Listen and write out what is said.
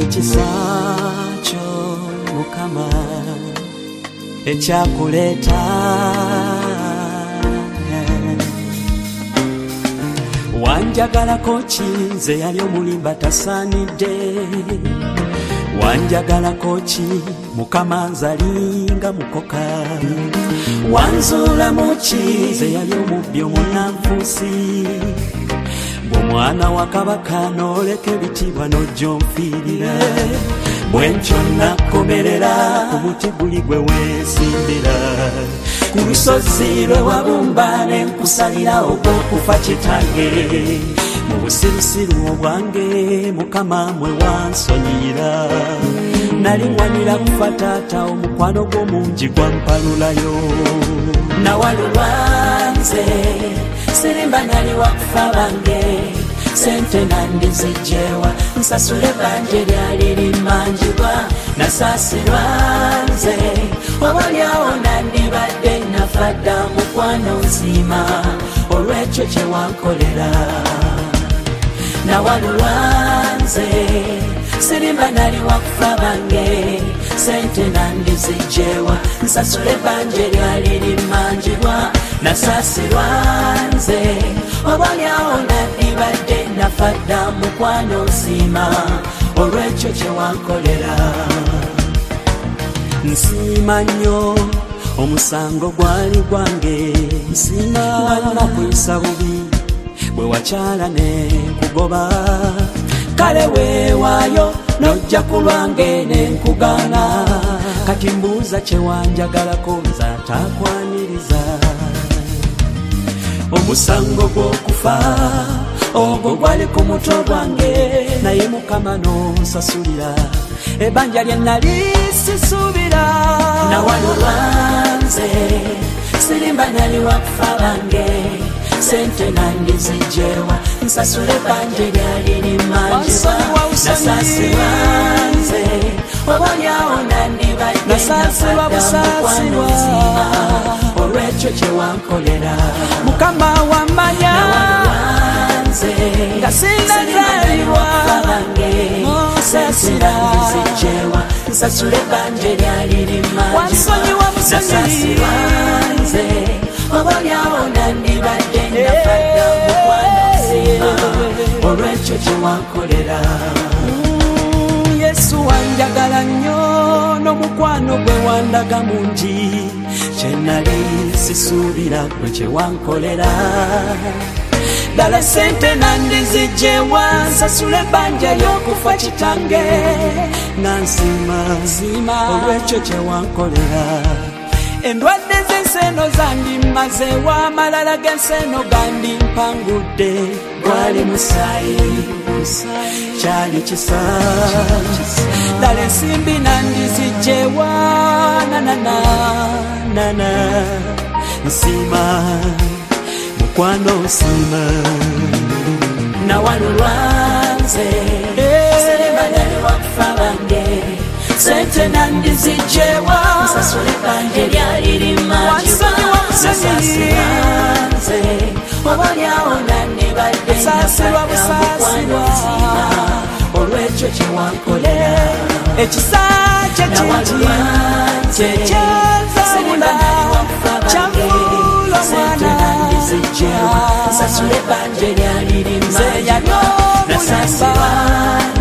ekisa kyo Mukama ekyakuleeta wanjagalako ki nze yali omulimba tasaanidde wanjagalako ki Mukama nzalinga mukoka wanzuulamu ki nze yali omubbi omunnanfuusi bw'omwana wa kabaka n'oleka ebitiibwa n'ojja onfiirira bwentyo nakkomerera ku muti guli gwe weesimbira ku lusozi lwe wabumba ne nkusalira ogw'okufa kitange mu busirusiru obwange Mukama mwe wansonyiira nali ŋwanira kufa taata omukwano gw'omungi gwampalulayo nawalulwa nze sirimba nali wakufa bange sente nandizijjewa nsasule banje lyali limanjibwa nasaasirwa nze obalyawo nandibadde nafadda mukwano nsiima olw'ekyo kye wankolera nawalulwa nze sirimba nali wakufa bange sente nandizijjewa nsasule banje lyali limanjibwa nasaasirwa nze obalyawo nandibadde nafadda mukwano nsiima olw'ekyo kye wankolera nsiima nnyo omusango gwali gwange nsiima nakuyisa bubi bwe wakyala ne nkugoba kale weewaayo n'ojja ku lwange ne nkugaana kati mbuuza kye wanjagalako nze ataakwaniriza omusango gw'okufa ogwo gwali ku mutwe gwange naye Mukama n'onsasulira ebbanja lye nali sisuubira nawalulwa nze sirimba nali wakufa bange sente nandizijjewa nsasule banje lyali limanjibwa nasaasirwa nze obalyawo nandibadde nafadda mukwano nsiima olw'ekyo kye wankolera Mukama wamanya nze nga sinazaalibwa sente nandizijjewa nsasule banje lyali limanjibwa nasaasirwa nze obalyawo nandibadde nafadda mukwano nsiima olw'ekyo kye wankolera Yesu wanjagala nnyo n'omukwano gwe wandaga mungi kye nali sisuubira gwe kye wankolera ddala sente nandizijjewa nsasule ebbanja ly'okufa kitange nansiima olw'ekyo kye wankolera endwadde z'enseno zandimazeewo amalala g'enseno gandimpangudde gwali musaayi kyali kisa ddala ensimbi nandizijjewa nanana nsiima mukwano nsiima nawalulwa nze sirimba nali wakufa bange sente nandizijjewa nsasule banje lyali limanjibwa nasaasirwa nze obalyawo nandibadde nafadda mukwano nsiima olw'ekyo kye wankolera ekisa kye kingi kyekyanzawula kyavuula omwana nsasule banje lyali limanjibwa nasaasirwa